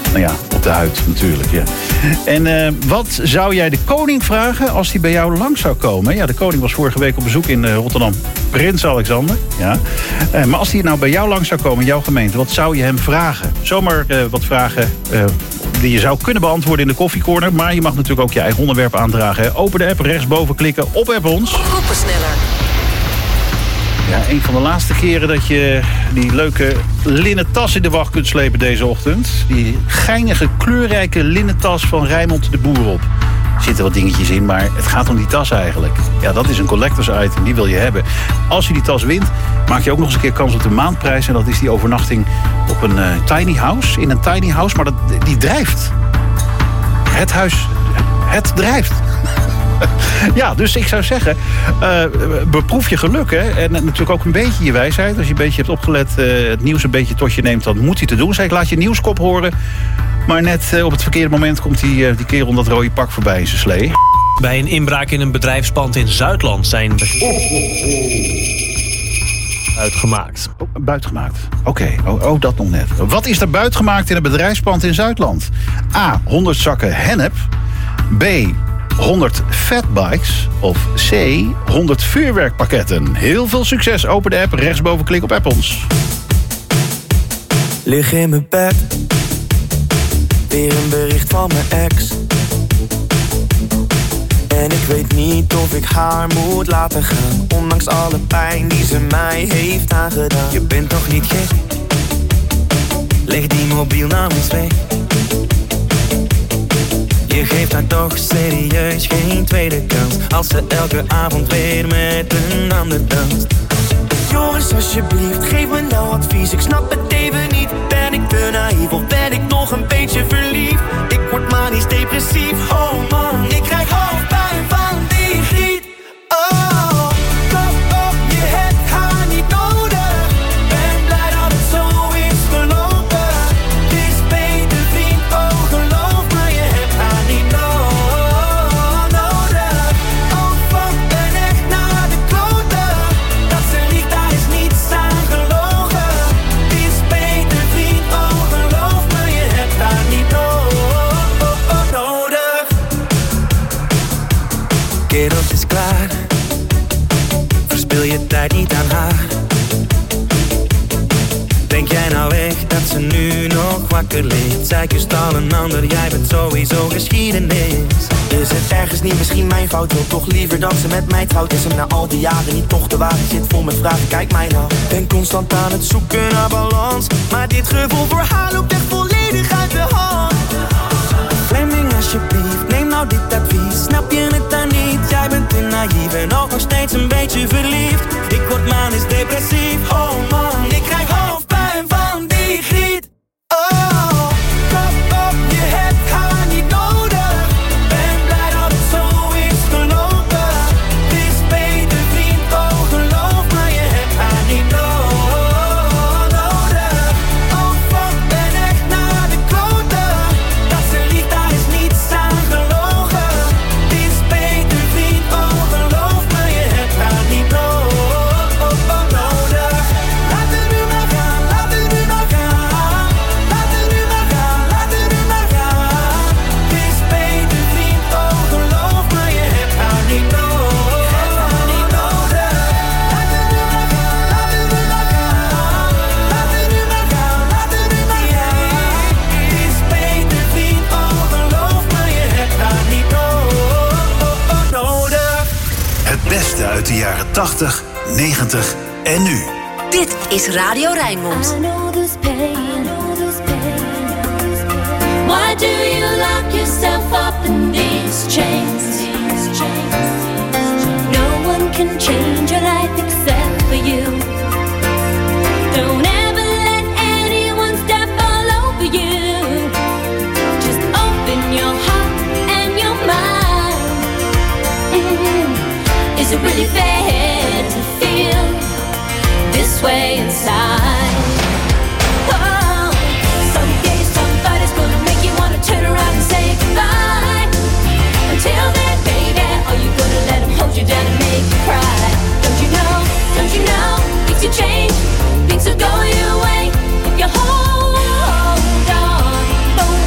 Nou ja, op de huid natuurlijk, ja. En uh, wat zou jij de koning vragen als hij bij jou langs zou komen? Ja, de koning was vorige week op bezoek in uh, Rotterdam. Prins Alexander, ja. Uh, maar als hij nou bij jou langs zou komen in jouw gemeente, wat zou je hem vragen? Zomaar uh, wat vragen uh, die je zou kunnen beantwoorden in de koffiecorner. Maar je mag natuurlijk ook je eigen onderwerp aandragen. Hè. Open de app, rechtsboven klikken, op app ons. Groepensneller. Ja, een van de laatste keren dat je die leuke linnen tas in de wacht kunt slepen deze ochtend. Die geinige, kleurrijke linnen tas van Rijnmond de Boer op. Er zitten wat dingetjes in, maar het gaat om die tas eigenlijk. Ja, dat is een collectors item, die wil je hebben. Als je die tas wint, maak je ook nog eens een keer kans op de maandprijs. En dat is die overnachting op een uh, tiny house. In een tiny house, maar dat, die drijft. Het huis, het drijft. Ja, dus ik zou zeggen, uh, beproef je geluk. Hè? En natuurlijk ook een beetje je wijsheid. Als je een beetje hebt opgelet, uh, het nieuws een beetje tot je neemt, dan moet hij te doen. Zeg, ik laat je nieuwskop horen. Maar net uh, op het verkeerde moment komt die, uh, die kerel in dat rode pak voorbij in zijn slee. Bij een inbraak in een bedrijfspand in Zuidland zijn... Oh, oh, oh. Uitgemaakt. Oh, buitgemaakt. Oké, okay. oh, oh, dat nog net. Wat is er buitgemaakt in een bedrijfspand in Zuidland? A. honderd zakken hennep. B. honderd fatbikes. Of C. honderd vuurwerkpakketten. Heel veel succes. Open de app, rechtsboven klik op app ons. Lig in mijn bed. Weer een bericht van mijn ex. En ik weet niet of ik haar moet laten gaan, ondanks alle pijn die ze mij heeft aangedaan. Je bent toch niet gek? Leg die mobiel nou eens weg. Je geeft haar toch serieus geen tweede kans, als ze elke avond weer met een ander danst. Jongens, alsjeblieft, geef me nou advies. Ik snap het even niet. Ben ik te naïef of ben ik nog een beetje verliefd? Ik word manisch depressief. Oh man, ik krijg hoofdpijn van die griet. Oh, klap op, je hebt haar niet nodig. Ben blij dat het zo is gelopen. Het is beter vriend, oh geloof me, je hebt haar niet no- nodig. Oh fuck, ben echt naar de kloten. Dat ze liegt, daar is niets aan gelogen. Het is beter vriend, oh geloof me, je hebt haar niet no- nodig. Kerel, het is klaar. Verspil je tijd niet aan haar. Denk jij nou echt dat ze nu nog wakker ligt? Zij kust al een ander, jij bent sowieso geschiedenis. Is het ergens niet misschien mijn fout? Wil toch liever dat ze met mij trouwt? Is hem na al die jaren niet toch te wagen? Zit vol met vragen, kijk mij nou. Ben constant aan het zoeken naar balans, maar dit gevoel voor haar loopt echt volledig uit de hand. Fleming, alsjeblieft, neem nou dit advies. Snap je het dan niet? Jij bent te naïef en ook nog steeds een beetje verliefd. Ik word manisch depressief. Oh man, ik krijg hoofdpijn van die griet. Oh, klap op, je hebt haar niet nodig. Ben blij dat het zo is gelopen. Het is beter vriend, oh geloof me, je hebt haar niet no- nodig. Oh fuck, ben echt naar de kloten. Dat ze liegt, daar is niets aan gelogen. Het is beter vriend, oh geloof me, je hebt haar niet no- nodig. Laat het nu maar gaan, laat het nu maar gaan. Laat het nu maar gaan, laat het nu maar gaan. Het is beter vriend, oh geloof me, je hebt haar niet no- nodig. Laat het nu maar gaan, laat het nu maar gaan. Laat het nu maar gaan, laat het nu maar gaan. Het is beter vriend, oh geloof me, je hebt haar niet no- nodig. Het beste uit de jaren tachtig, negentig en nu. Dit is Radio Rijnmond. Why do you lock yourself up in these chains? No one can change your life except for you. Don't ever let anyone step all over you. Just open your heart and your mind. Mm. Is it really fair to feel this way inside? Oh, some days, somebody's gonna make you wanna turn around and say goodbye. Until then, baby, are you gonna let him hold you down and make you cry? Don't you know, don't you know, things will change, things will go your way if you hold on. Don't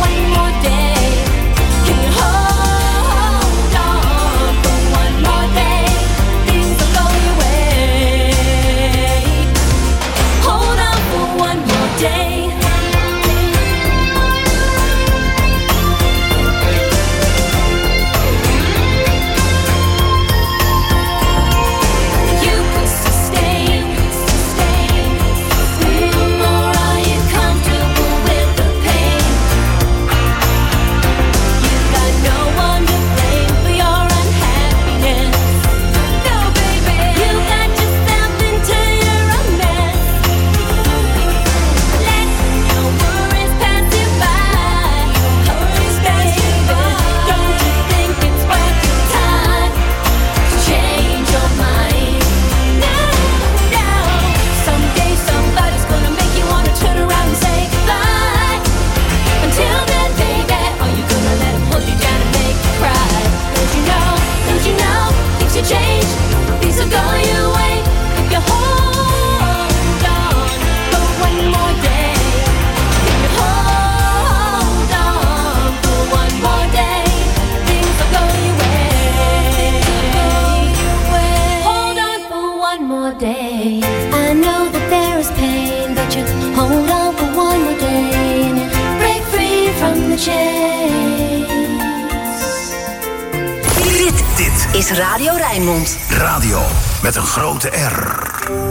Dit is Radio Rijnmond. Radio met een grote R.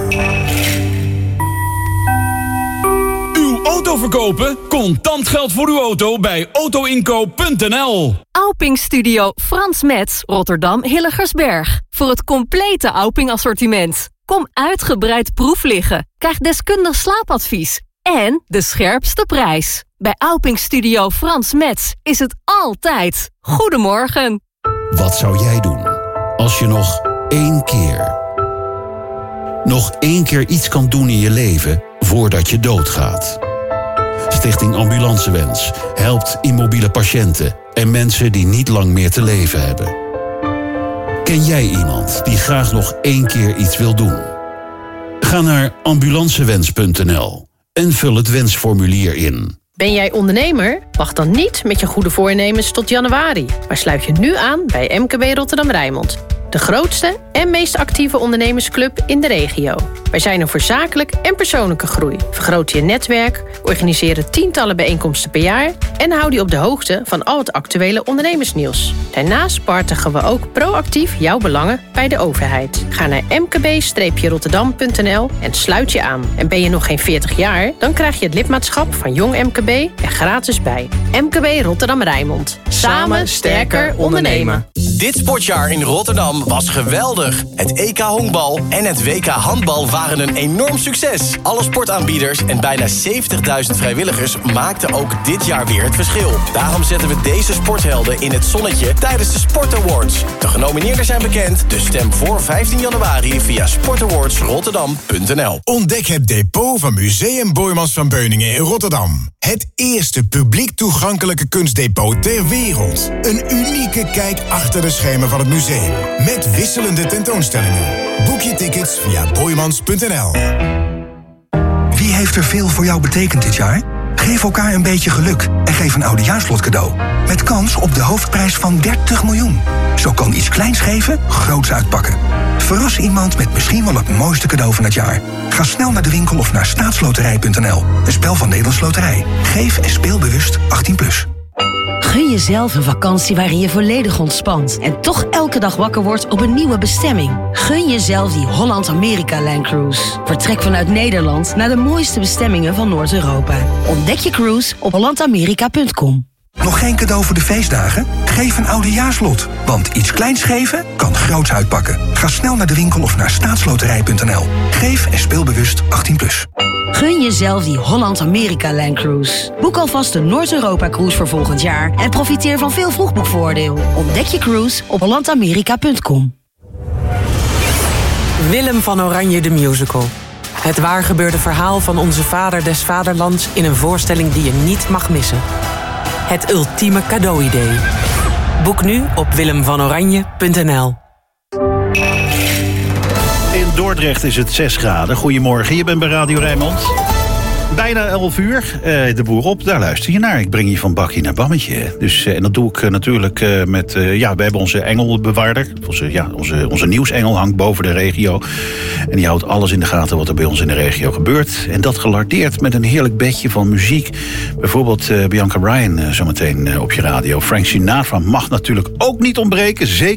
Uw auto verkopen? Contant geld voor uw auto bij auto inco punt n l. Auping Studio Frans Metz, Rotterdam Hilligersberg. Voor het complete Auping assortiment. Kom uitgebreid proef liggen. Krijg deskundig slaapadvies. En de scherpste prijs. Bij Auping Studio Frans Metz is het altijd. Goedemorgen. Wat zou jij doen als je nog één keer... nog één keer iets kan doen in je leven voordat je doodgaat? Stichting Ambulancewens helpt immobiele patiënten en mensen die niet lang meer te leven hebben. Ken jij iemand die graag nog één keer iets wil doen? Ga naar ambulancewens punt n l en vul het wensformulier in. Ben jij ondernemer? Wacht dan niet met je goede voornemens tot januari. Maar sluit je nu aan bij M K B Rotterdam Rijnmond. De grootste en meest actieve ondernemersclub in de regio. Wij zijn er voor zakelijk en persoonlijke groei. Vergroot je netwerk, organiseren tientallen bijeenkomsten per jaar... en houd je op de hoogte van al het actuele ondernemersnieuws. Daarnaast behartigen we ook proactief jouw belangen bij de overheid. Ga naar m k b rotterdam punt n l en sluit je aan. En ben je nog geen veertig jaar, dan krijg je het lidmaatschap van Jong M K B er gratis bij. M K B Rotterdam Rijnmond. Samen sterker ondernemen. Dit sportjaar in Rotterdam was geweldig. Het E K honkbal en het W K handbal waren een enorm succes. Alle sportaanbieders en bijna zeventigduizend vrijwilligers maakten ook dit jaar weer het verschil. Daarom zetten we deze sporthelden in het zonnetje tijdens de Sport Awards. De genomineerden zijn bekend, dus stem voor vijftien januari via sport awards rotterdam punt n l. Ontdek het depot van Museum Boijmans van Beuningen in Rotterdam. Het eerste publiek toegankelijke kunstdepot ter wereld. Een unieke kijk achter de schermen van het museum. Met wisselende tentoonstellingen. Boek je tickets via boijmans punt n l. Wie heeft er veel voor jou betekend dit jaar? Geef elkaar een beetje geluk en geef een oudejaarslot cadeau. Met kans op de hoofdprijs van dertig miljoen. Zo kan iets kleins geven, groots uitpakken. Verras iemand met misschien wel het mooiste cadeau van het jaar. Ga snel naar de winkel of naar staatsloterij punt n l. Een spel van Nederlands Loterij. Geef en speel bewust achttien plus. Gun jezelf een vakantie waarin je volledig ontspant en toch elke dag wakker wordt op een nieuwe bestemming. Gun jezelf die Holland-Amerika-Line Cruise. Vertrek vanuit Nederland naar de mooiste bestemmingen van Noord-Europa. Ontdek je cruise op holland amerika punt com. Nog geen cadeau voor de feestdagen? Geef een oudejaarslot. Want iets kleins geven kan groots uitpakken. Ga snel naar de winkel of naar staatsloterij punt n l. Geef en speel bewust achttien plus. Gun jezelf die Holland-Amerika-Line Cruise. Boek alvast de Noord-Europa-cruise voor volgend jaar en profiteer van veel vroegboekvoordeel. Ontdek je cruise op holland amerika punt com. Willem van Oranje de musical. Het waargebeurde verhaal van onze vader des vaderlands in een voorstelling die je niet mag missen. Het ultieme cadeauidee. Boek nu op willem van oranje punt n l. In Dordrecht is het zes graden. Goedemorgen, je bent bij Radio Rijnmond. Bijna elf uur, uh, de boer op, daar luister je naar. Ik breng je van bakje naar bammetje. Dus, uh, en dat doe ik uh, natuurlijk uh, met... Uh, ja, we hebben onze engelbewaarder. Onze, ja, onze, onze nieuwsengel hangt boven de regio. En die houdt alles in de gaten wat er bij ons in de regio gebeurt. En dat gelardeerd met een heerlijk bedje van muziek. Bijvoorbeeld uh, Bianca Ryan uh, zometeen uh, op je radio. Frank Sinatra mag natuurlijk ook niet ontbreken. Zeker.